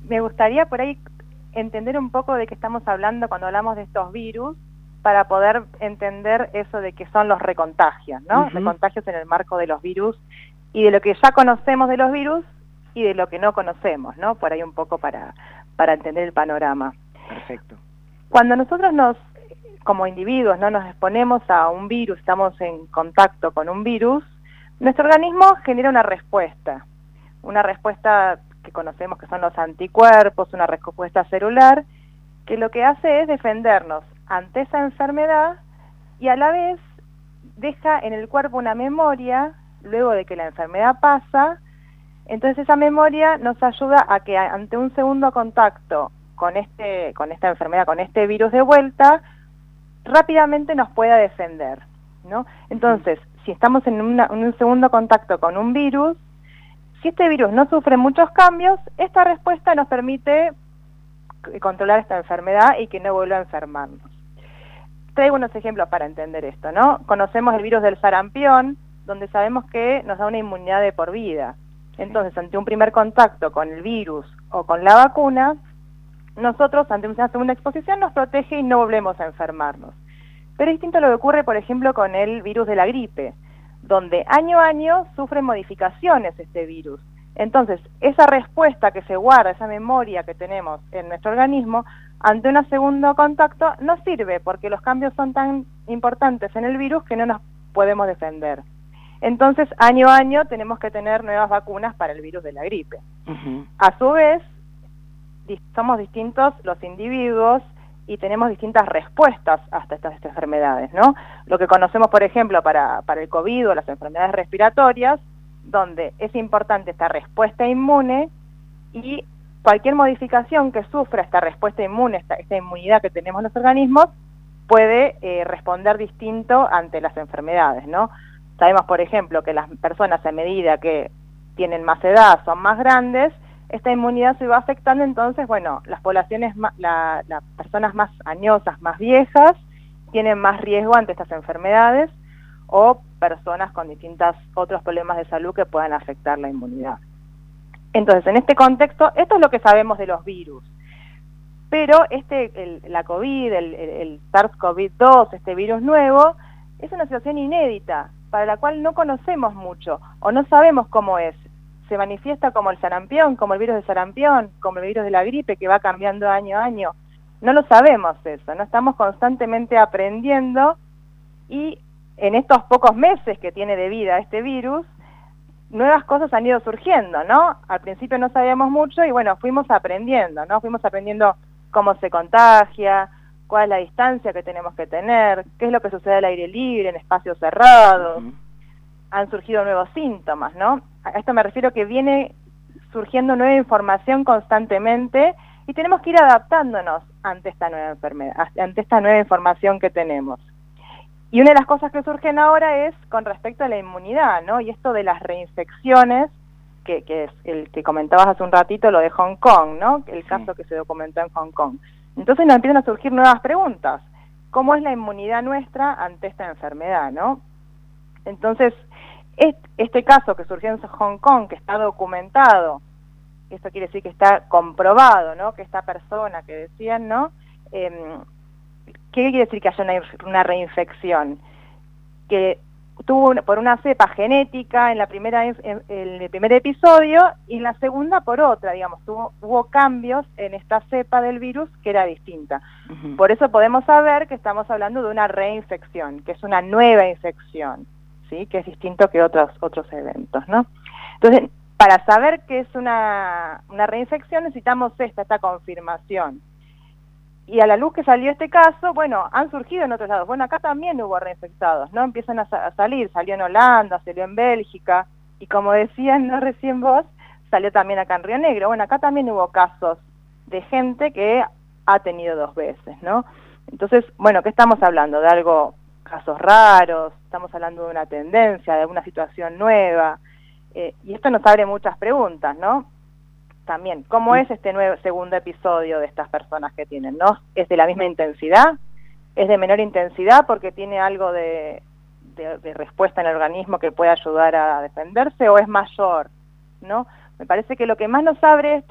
me gustaría por ahí entender un poco de qué estamos hablando cuando hablamos de estos virus, para poder entender eso de que son los recontagios, ¿no? Recontagios en el marco de los virus y de lo que ya conocemos de los virus y de lo que no conocemos, ¿no? Por ahí un poco para entender el panorama. Perfecto. Cuando nosotros como individuos, ¿no?, nos exponemos a un virus, estamos en contacto con un virus, nuestro organismo genera una respuesta que conocemos que son los anticuerpos, una respuesta celular, que lo que hace es defendernos ante esa enfermedad y a la vez deja en el cuerpo una memoria, luego de que la enfermedad pasa. Entonces esa memoria nos ayuda a que ante un segundo contacto con esta enfermedad, con este virus de vuelta, rápidamente nos pueda defender, ¿no? Entonces, si estamos en un segundo contacto con un virus, si este virus no sufre muchos cambios, esta respuesta nos permite controlar esta enfermedad y que no vuelva a enfermarnos. Traigo unos ejemplos para entender esto, ¿no? Conocemos el virus del sarampión, donde sabemos que nos da una inmunidad de por vida. Entonces, ante un primer contacto con el virus o con la vacuna, nosotros, ante una segunda exposición, nos protege y no volvemos a enfermarnos. Pero es distinto lo que ocurre, por ejemplo, con el virus de la gripe, donde año a año sufre modificaciones este virus. Entonces, esa respuesta que se guarda, esa memoria que tenemos en nuestro organismo, ante un segundo contacto, no sirve, porque los cambios son tan importantes en el virus que no nos podemos defender. Entonces, año a año tenemos que tener nuevas vacunas para el virus de la gripe. A su vez, somos distintos los individuos y tenemos distintas respuestas hasta estas enfermedades, ¿no? Lo que conocemos, por ejemplo, para el COVID o las enfermedades respiratorias, donde es importante esta respuesta inmune, y cualquier modificación que sufra esta respuesta inmune, esta inmunidad que tenemos en los organismos, puede responder distinto ante las enfermedades, ¿no? Sabemos, por ejemplo, que las personas, a medida que tienen más edad, son más grandes, esta inmunidad se va afectando. Entonces, bueno, las poblaciones, las personas más añosas, más viejas, tienen más riesgo ante estas enfermedades, o personas con distintos otros problemas de salud que puedan afectar la inmunidad. Entonces, en este contexto, esto es lo que sabemos de los virus. Pero la COVID, el SARS-CoV-2, este virus nuevo, es una situación inédita, para la cual no conocemos mucho, o no sabemos cómo es. Se manifiesta como el sarampión, como el virus de sarampión, como el virus de la gripe, que va cambiando año a año. No lo sabemos eso, no estamos constantemente aprendiendo, y en estos pocos meses que tiene de vida este virus, nuevas cosas han ido surgiendo, ¿no? Al principio no sabíamos mucho y bueno, fuimos aprendiendo, ¿no? Fuimos aprendiendo cómo se contagia, cuál es la distancia que tenemos que tener, qué es lo que sucede al aire libre, en espacios cerrados. Han surgido nuevos síntomas, ¿no? A esto me refiero, que viene surgiendo nueva información constantemente y tenemos que ir adaptándonos ante esta nueva enfermedad, ante esta nueva información que tenemos. Y una de las cosas que surgen ahora es con respecto a la inmunidad, ¿no? Y esto de las reinfecciones, que es el que comentabas hace un ratito, lo de Hong Kong, ¿no? El caso que se documentó en Hong Kong. Entonces nos empiezan a surgir nuevas preguntas. ¿Cómo es la inmunidad nuestra ante esta enfermedad, no? Entonces, este caso que surgió en Hong Kong, que está documentado, esto quiere decir que está comprobado, ¿no? Que esta persona que decían, ¿no? ¿Qué quiere decir que haya una reinfección? Que tuvo por una cepa genética en el primer episodio, y en la segunda por otra, digamos, hubo cambios en esta cepa del virus que era distinta. Por eso podemos saber que estamos hablando de una reinfección, que es una nueva infección, ¿sí? Que es distinto que otros eventos, ¿no? Entonces, para saber que es una reinfección necesitamos esta confirmación. Y a la luz que salió este caso, bueno, han surgido en otros lados. Bueno, acá también hubo reinfectados, ¿no? Empiezan a salir, salió en Holanda, salió en Bélgica, y como decían, ¿no?, recién vos, salió también acá en Río Negro. Bueno, acá también hubo casos de gente que ha tenido 2 veces, ¿no? Entonces, bueno, ¿qué estamos hablando? De casos raros, estamos hablando de una tendencia, de una situación nueva, y esto nos abre muchas preguntas, ¿no? También, ¿cómo es este segundo episodio de estas personas que tienen, no? ¿Es de la misma intensidad? ¿Es de menor intensidad porque tiene algo de respuesta en el organismo que puede ayudar a defenderse, o es mayor, no? Me parece que lo que más nos abre esto es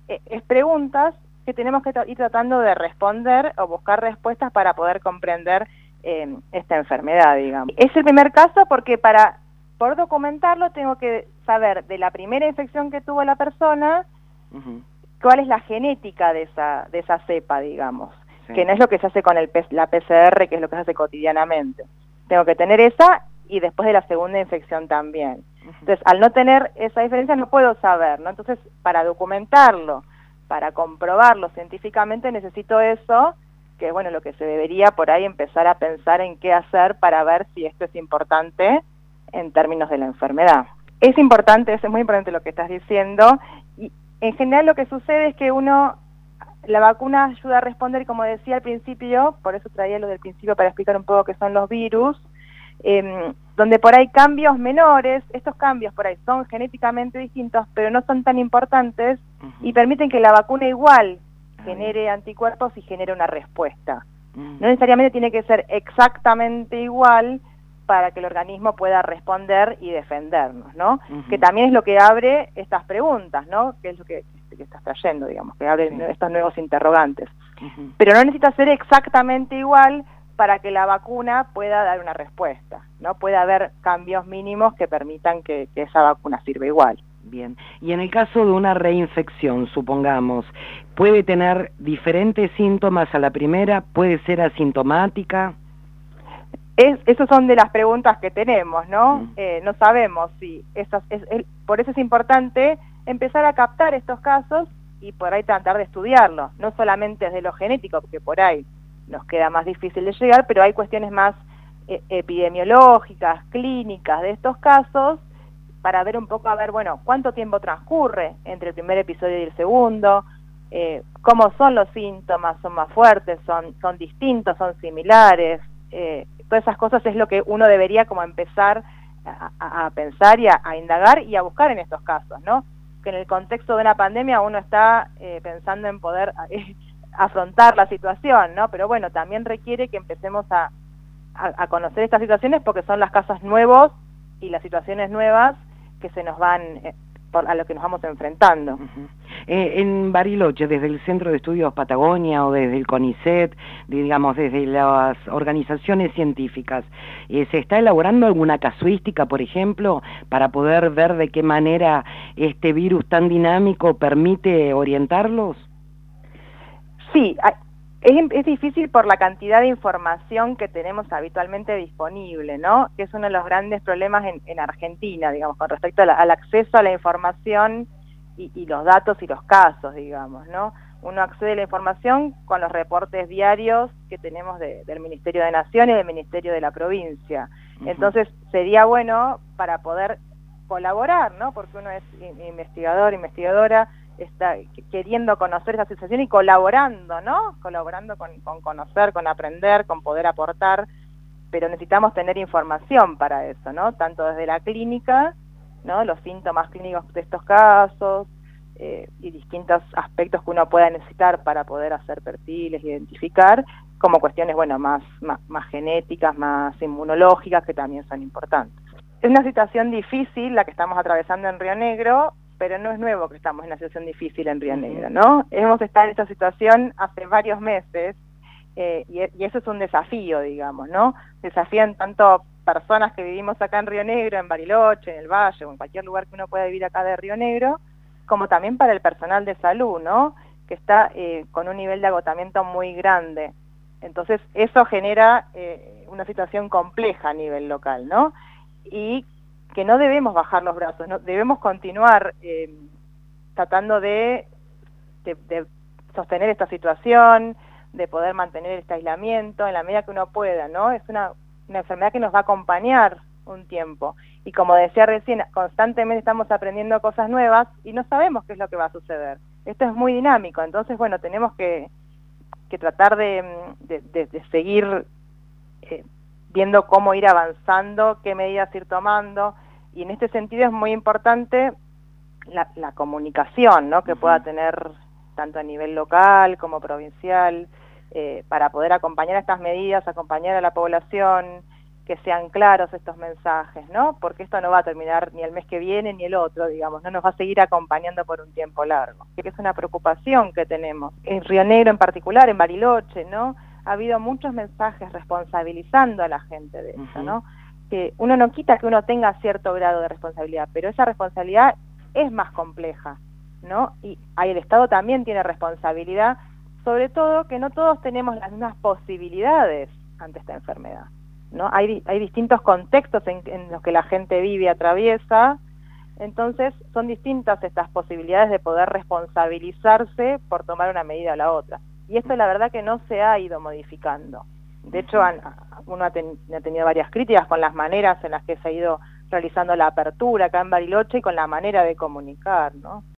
es preguntas que tenemos que ir tratando de responder o buscar respuestas para poder comprender esta enfermedad, digamos. Es el primer caso porque por documentarlo tengo que saber de la primera infección que tuvo la persona, cuál es la genética de esa cepa, digamos, que no es lo que se hace con la PCR, que es lo que se hace cotidianamente. Tengo que tener esa y después de la segunda infección también. Entonces, al no tener esa diferencia no puedo saber, ¿no? Entonces, para documentarlo, para comprobarlo científicamente necesito eso, que es bueno, lo que se debería por ahí empezar a pensar en qué hacer para ver si esto es importante en términos de la enfermedad. Es importante, es muy importante lo que estás diciendo, y en general lo que sucede es que la vacuna ayuda a responder, como decía al principio, por eso traía lo del principio para explicar un poco qué son los virus, donde por ahí cambios menores, estos cambios por ahí son genéticamente distintos, pero no son tan importantes y permiten que la vacuna igual genere anticuerpos y genere una respuesta. No necesariamente tiene que ser exactamente igual para que el organismo pueda responder y defendernos, ¿no? Que también es lo que abre estas preguntas, ¿no? Que es lo que estás trayendo, digamos, que abre estos nuevos interrogantes. Pero no necesita ser exactamente igual para que la vacuna pueda dar una respuesta, ¿no? Puede haber cambios mínimos que permitan que esa vacuna sirva igual. Bien, y en el caso de una reinfección, supongamos, ¿puede tener diferentes síntomas a la primera? ¿Puede ser asintomática? Esas son de las preguntas que tenemos, ¿no? No sabemos si por eso es importante empezar a captar estos casos y por ahí tratar de estudiarlos, no solamente desde lo genético, porque por ahí nos queda más difícil de llegar, pero hay cuestiones más epidemiológicas, clínicas de estos casos, para ver un poco, bueno, cuánto tiempo transcurre entre el primer episodio y el segundo, cómo son los síntomas, son más fuertes, son distintos, son similares, todas esas cosas es lo que uno debería como empezar a pensar y a indagar y a buscar en estos casos, ¿no? Que en el contexto de una pandemia uno está pensando en poder afrontar la situación, ¿no? Pero bueno, también requiere que empecemos a conocer estas situaciones porque son los casos nuevos y las situaciones nuevas que se nos van, a lo que nos vamos enfrentando. En Bariloche, desde el Centro de Estudios Patagonia o desde el CONICET, digamos, desde las organizaciones científicas, ¿se está elaborando alguna casuística, por ejemplo, para poder ver de qué manera este virus tan dinámico permite orientarlos? Sí, es difícil por la cantidad de información que tenemos habitualmente disponible, ¿no? Que es uno de los grandes problemas en Argentina, digamos, con respecto al acceso a la información y los datos y los casos, digamos, ¿no? Uno accede a la información con los reportes diarios que tenemos del Ministerio de Nación y del Ministerio de la Provincia. Entonces, sería bueno para poder colaborar, ¿no? Porque uno es investigador, investigadora, está queriendo conocer esa situación y colaborando, ¿no? Colaborando con conocer, con aprender, con poder aportar, pero necesitamos tener información para eso, ¿no? Tanto desde la clínica, ¿no? Los síntomas clínicos de estos casos y distintos aspectos que uno pueda necesitar para poder hacer perfiles, identificar, como cuestiones, bueno, más genéticas, más inmunológicas, que también son importantes. Es una situación difícil la que estamos atravesando en Río Negro, pero no es nuevo que estamos en una situación difícil en Río Negro, ¿no? Hemos estado en esta situación hace varios meses y eso es un desafío, digamos, ¿no? Desafían tanto personas que vivimos acá en Río Negro, en Bariloche, en el Valle o en cualquier lugar que uno pueda vivir acá de Río Negro, como también para el personal de salud, ¿no? Que está con un nivel de agotamiento muy grande. Entonces eso genera una situación compleja a nivel local, ¿no? Y que no debemos bajar los brazos, no debemos continuar tratando de sostener esta situación, de poder mantener este aislamiento en la medida que uno pueda, ¿no? Es una enfermedad que nos va a acompañar un tiempo. Y como decía recién, constantemente estamos aprendiendo cosas nuevas y no sabemos qué es lo que va a suceder. Esto es muy dinámico, entonces, bueno, tenemos que tratar de seguir viendo cómo ir avanzando, qué medidas ir tomando, y en este sentido es muy importante la comunicación, ¿no? Que pueda tener tanto a nivel local como provincial, para poder acompañar a estas medidas, acompañar a la población, que sean claros estos mensajes, ¿no? Porque esto no va a terminar ni el mes que viene ni el otro, digamos, no nos va a seguir acompañando por un tiempo largo. Que es una preocupación que tenemos. En Río Negro en particular, en Bariloche, ¿no? Ha habido muchos mensajes responsabilizando a la gente de eso, ¿no? Que uno no quita que uno tenga cierto grado de responsabilidad, pero esa responsabilidad es más compleja, ¿no? Y ahí el Estado también tiene responsabilidad, sobre todo que no todos tenemos las mismas posibilidades ante esta enfermedad, ¿no? Hay distintos contextos en los que la gente vive y atraviesa, entonces son distintas estas posibilidades de poder responsabilizarse por tomar una medida o la otra. Y esto la verdad que no se ha ido modificando. De hecho, uno ha tenido varias críticas con las maneras en las que se ha ido realizando la apertura acá en Bariloche y con la manera de comunicar, ¿no?